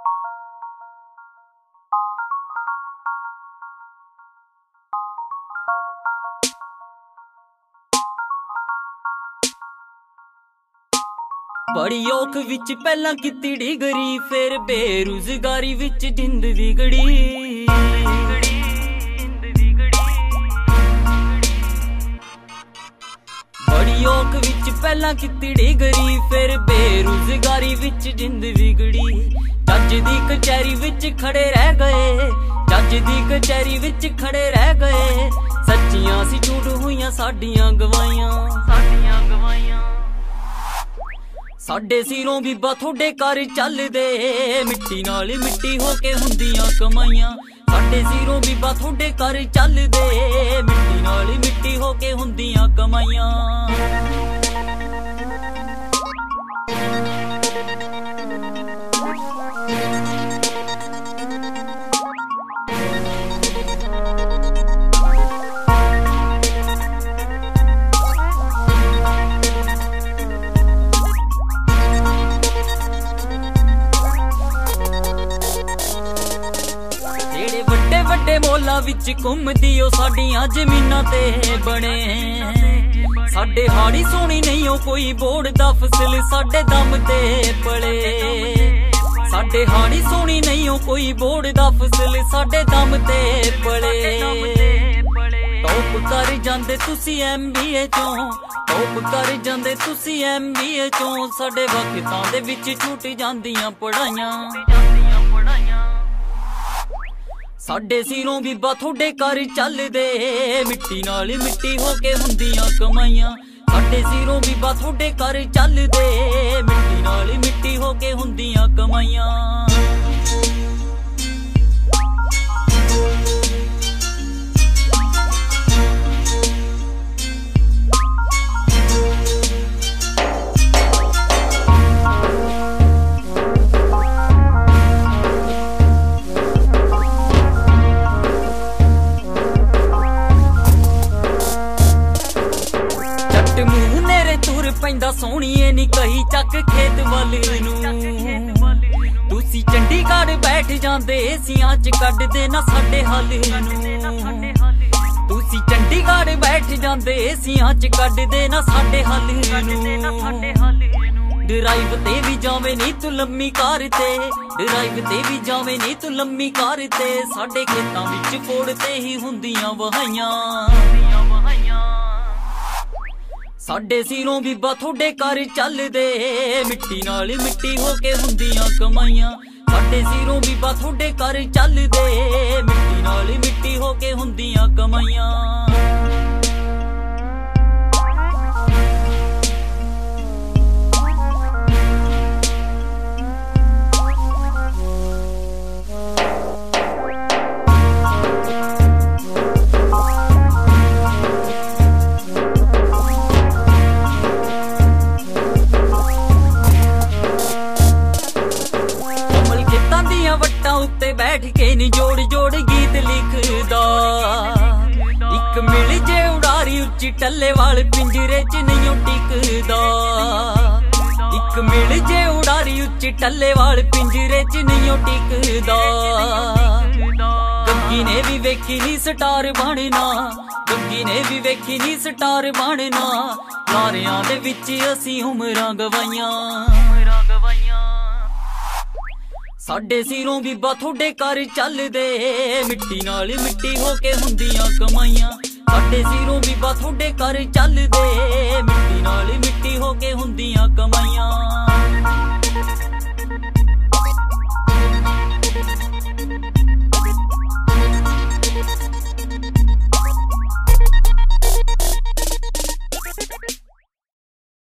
बड़ी औख विच पहला कीती डिगरी, फिर बेरोजगारी विच जिंद विगड़ी। बड़ी औख विच पहला कीती डिगरी, फिर बेरोजगारी विच जिंद विगड़ी। जज दी कचहरी विच खड़े रह गए, जज दी कचहरी विच खड़े रह गए। सच्चियां सी झूठ हुईयां साडियां गवाइयां, साडियां गवाइयां। साडे सिरों बीबा थोड़े घर चलदे, मिट्टी नाल मिट्टी होके हुंदियां कमाइयां। साडे सिरों बीबा थोड़े घर चलदे, मिट्टी नाल मिट्टी होके हुंदियां कमाइयां। ਵੱਡੇ ਮੋਲਾਂ ਵਿੱਚ ਘੁੰਮਦੀ ਓ ਸਾਡੀਆਂ ਜ਼ਮੀਨਾਂ ਤੇ ਬਣੇ। ਸਾਡੇ ਹਾੜੀ ਸੋਹਣੀ ਨਹੀਂ ਓ ਕੋਈ ਬੋੜ ਦਾ ਫਸਲ ਸਾਡੇ ਦਮ ਤੇ ਪਲੇ। ਸਾਡੇ ਹਾੜੀ ਸੋਹਣੀ ਨਹੀਂ ਓ ਕੋਈ ਬੋੜ ਦਾ ਫਸਲ ਸਾਡੇ ਦਮ ਤੇ ਪਲੇ। ਟੌਪ ਕਰ ਜਾਂਦੇ ਤੁਸੀਂ MBA ਚੋਂ, ਟੌਪ ਕਰ ਜਾਂਦੇ ਤੁਸੀਂ MBA ਚੋਂ। ਸਾਡੇ ਵਕਤਾਂ ਦੇ ਵਿੱਚ ਛੁੱਟ ਜਾਂਦੀਆਂ ਪੜਾਈਆਂ। साडे सिरों बीबा थोड़े घर चलदे, मिट्टी नाल मिट्टी होके हुंदियां कमाइयां। साडे सिरों बीबा थोड़े घर चलदे, मिट्टी नाल मिट्टी होके हुंदियां कमाइयां। ਪੈਂਦਾ ਸੋਹਣੀਏ ਨੀ ਕਹੀ ਚੱਕ ਖੇਤ ਵੱਲ ਨੂੰ। ਤੁਸੀਂ ਚੰਡੀਗੜ੍ਹ ਬੈਠ ਜਾਂਦੇ ਏਸੀਆਂ ਚ ਕੱਢਦੇ ਨਾ ਸਾਡੇ ਹੱਲ ਨੂੰ। ਤੁਸੀਂ ਚੰਡੀਗੜ੍ਹ ਬੈਠ ਜਾਂਦੇ ਏਸੀਆਂ ਚ ਕੱਢਦੇ ਨਾ ਸਾਡੇ ਹੱਲ ਨੂੰ। ਡਰਾਈਵ ਤੇ ਵੀ ਜਾਵੇਂ ਨੀ ਤੂੰ ਲੰਮੀ ਕਾਰ ਤੇ, ਡਰਾਈਵ ਤੇ ਵੀ ਜਾਵੇਂ ਨੀ ਤੂੰ ਲੰਮੀ ਕਾਰ ਤੇ। ਸਾਡੇ ਖੇਤਾਂ ਵਿੱਚ ਫੋੜ ਤੇ ਹੀ ਹੁੰਦੀਆਂ ਵਹਾਈਆਂ। साडे सिरों बीबा थोड़े घर चलदे, मिट्टी नाल मिट्टी होके हुंदियां कमाइयां। साडे सिरों बीबा थोड़े घर चलदे, मिट्टी नाल मिट्टी होके हुंदियां कमाइयां। उत्ते बैठ के नी जोड़ जोड़ गीत लिखदा। इक मिल जे उड़ारी उच्ची टल्ले वाल पिंजरे च नहीं टिकदा। इक मिल जे उड़ारी उच्ची टल्ले वाल पिंजरे च नहीं टिकदा। गग्गी ने भी वेखी नी स्टार बनना, गग्गी ने भी वेखी नी स्टार बनना। लारियां दे विच असी उमरां गवाइयां। साडे सिरों बीबा थोड़े घर चलदे, मिट्टी नाल मिट्टी होके हुंदियां कमाइयां। साडे सिरों बीबा थोड़े घर चलदे, मिट्टी नाल मिट्टी होके हुंदियां कमाइयां।